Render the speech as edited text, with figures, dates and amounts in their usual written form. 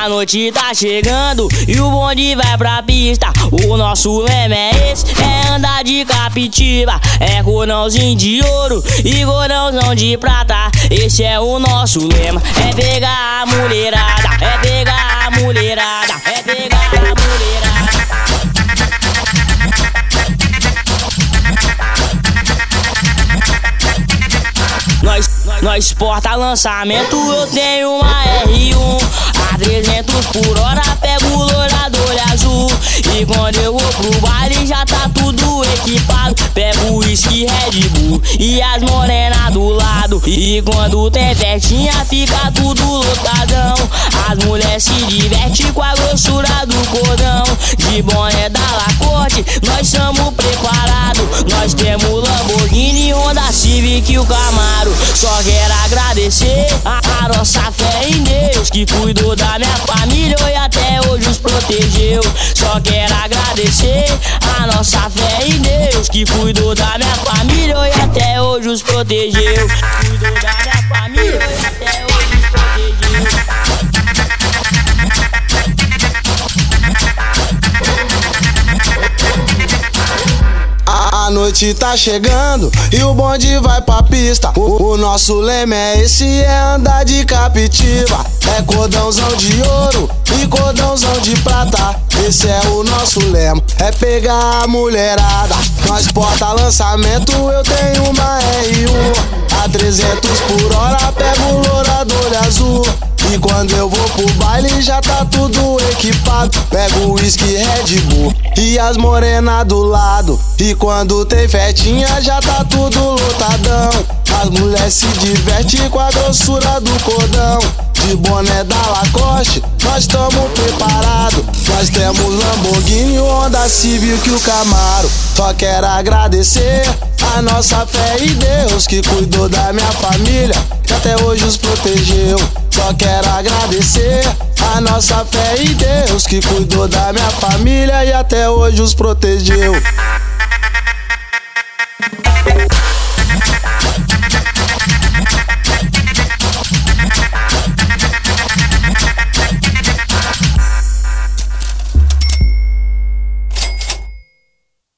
A noite tá chegando e o bonde vai pra pista. O nosso lema é esse, é andar de captiva. É cordãozinho de ouro e cordãozão de prata. Esse é o nosso lema, é pegar a mulherada, é pegar a mulherada, é pegar a mulherada. Nós porta lançamento, eu tenho uma R1 a 300 por hora, pego o lourado olho azul. E quando eu vou pro baile já tá tudo equipado. Pego o whisky Red Bull e as morenas do lado. E quando tem festinha fica tudo lotadão. As mulheres se divertem com a grossura do cordão. De boné da Lacoste, nós somos preparados. Nós temos Lamborghini, Honda Civic e o Camaro. Só quero agradecer a nossa fé em Deus, que cuidou da minha família e até hoje os protegeu. Só quero agradecer a nossa fé em Deus, que cuidou da minha família e até hoje os protegeu. Cuidou da minha família e até hoje os protegeu. A noite tá chegando e o bonde vai pra pista. O nosso lema é esse, é andar de captiva. É cordãozão de ouro e cordãozão de prata. Esse é o nosso lema, é pegar a mulherada. Nós porta lançamento, eu tenho uma R1 a 300 por hora, pego o lourador azul. E quando eu vou pro baile já tá tudo equipado. Pego o whisky Red Bull e as morenas do lado. E quando tem festinha já tá tudo lotadão. As mulheres se divertem com a grossura do cordão. De boné da Lacoste, nós tamo preparado. Nós temos Lamborghini, Honda Civic e o Camaro. Só quero agradecer a nossa fé em Deus, que cuidou da minha família e até hoje os protegeu. Só quero agradecer a nossa fé em Deus, que cuidou da minha família e até hoje os protegeu.